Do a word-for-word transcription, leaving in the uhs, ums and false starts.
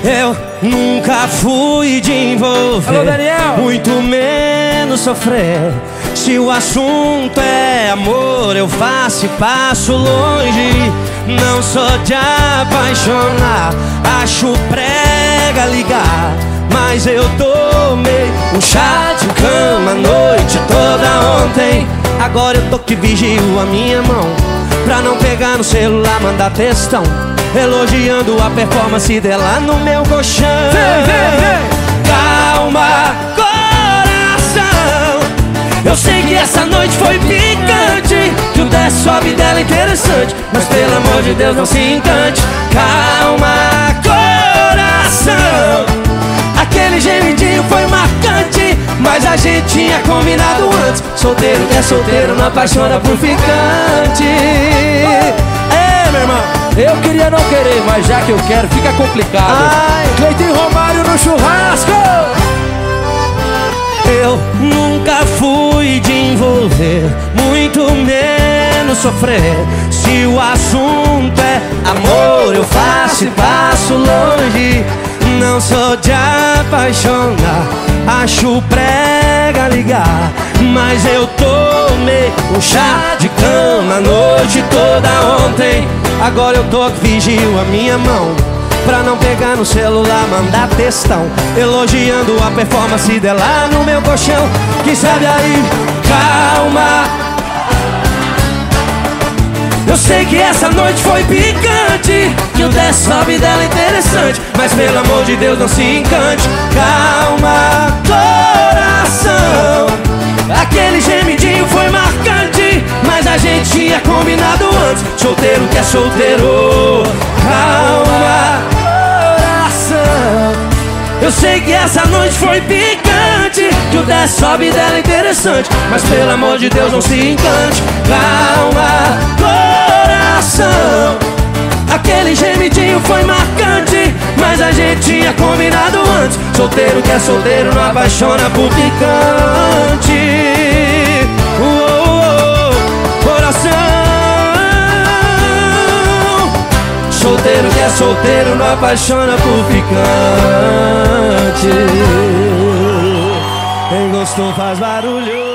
Eu nunca fui de envolver. Alô, Daniel. Muito menos sofrer. Se o assunto é amor, eu faço e passo longe. Não sou de apaixonar, acho prega ligar. Mas eu tomei um chá de cama a noite toda ontem. Agora eu tô que vigio a minha mão pra não pegar no celular, mandar textão elogiando a performance dela no meu colchão. Vem, vem, vem. Calma, coração, eu sei que essa noite foi picante, que o desce sobe dela é interessante, mas pelo amor de Deus não se encante. Calma, coração, aquele gemidinho foi marcante, mas a gente tinha combinado antes. Solteiro que é solteiro não apaixona por ficante. É, meu irmão, Eu queria não querer, mas já que eu quero, fica complicado. ai, Cleitinho Romário no churrasco. eu nunca fui de envolver, muito menos sofrer. Se o assunto é amor, eu faço e passo longe. Não sou de apaixonar, acho prega ligar. Mas eu tomei um chá de cama a noite toda ontem. Agora eu tô que vigio a minha mão pra não pegar no celular, mandar textão elogiando a performance dela no meu colchão. Quem sabe aí, calma, eu sei que essa noite foi picante, que o desce sobe dela é interessante, mas pelo amor de Deus não se encante. Calma, coração, aquele gemidinho foi marcante, mas a gente tinha combinado antes. Solteiro que é solteiro. Calma, coração, eu sei que essa noite foi picante, que o desce sobe dela é interessante, mas pelo amor de Deus não se encante. Calma, coração, aquele gemidinho foi marcante, mas a gente tinha combinado antes. Solteiro que é solteiro não apaixona por picante. Uou, uou, coração, solteiro que é solteiro não apaixona por picante. Quem gostou faz barulho.